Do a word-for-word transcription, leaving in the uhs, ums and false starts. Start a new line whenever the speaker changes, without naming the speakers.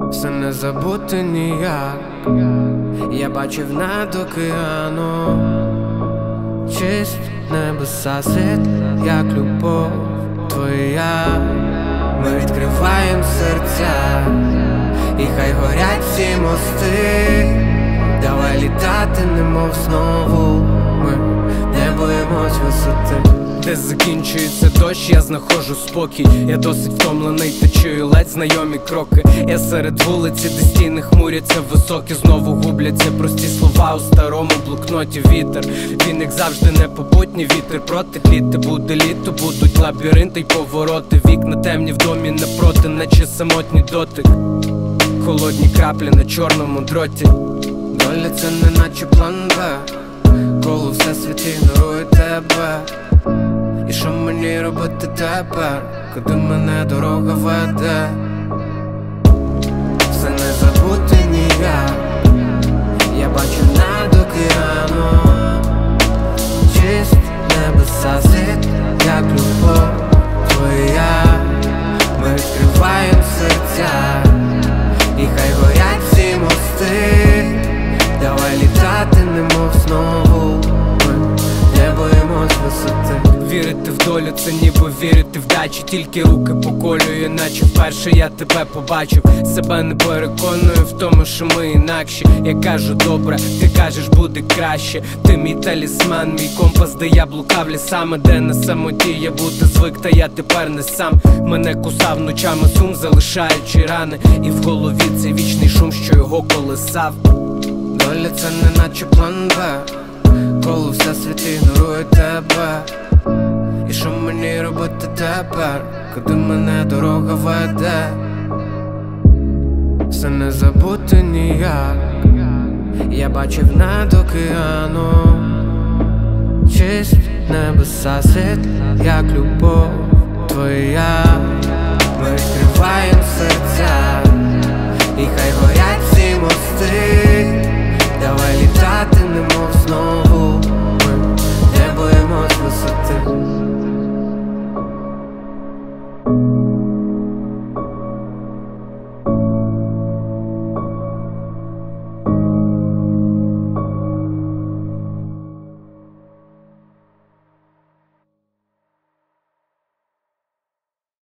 Все не забути ніяк. Я бачив над океаном чист небеса, світ, як любов твоя. Ми відкриваєм серця, і хай горять всі мости. Давай літати, немов знову. Ми не боїмось висоти. Де закінчується дощ, я знаходжу спокій. Я досить втомлений, та чую ледь знайомі кроки. Я серед вулиці, де стіни хмуряться високі. Знову губляться прості слова у старому блокноті. Вітер, він як завжди непобутній. Вітер проти літи, буде літо, будуть лабіринти й повороти. Вікна темні в домі напроти, наче самотній дотик. Холодні краплі на чорному дроті. Доля це не наче план Б, коли всесвіт ігнорує тебе. І що мені робити тепер, куди мене дорога веде? Все не забути ніяк. Я бачу над океаном чист небеса, світ, як любов твоя. Ми відкриваєм серця, і хай горять всі мости. Давай літати, немов знову. Ми не боїмось висоти. Вірити в долю, це ніби вірити в дачу. Тільки руки поколюю, наче вперше я тебе побачив. Себе не переконую в тому, що ми інакші. Я кажу добре, ти кажеш буде краще. Ти мій талісман, мій компас, де я блукав лісами, де на самоті я бути звик, та я тепер не сам. Мене кусав ночами сум, залишаючи рани. І в голові цей вічний шум, що його колисав. Доля це не наче план Б, коли всесвіт ігнорує тебе. І що мені робити тепер, куди мене дорога веде? Все не забути ніяк. Я бачив над океаном чист небеса, світ, як любов твоя. Ми відкриваєм серця,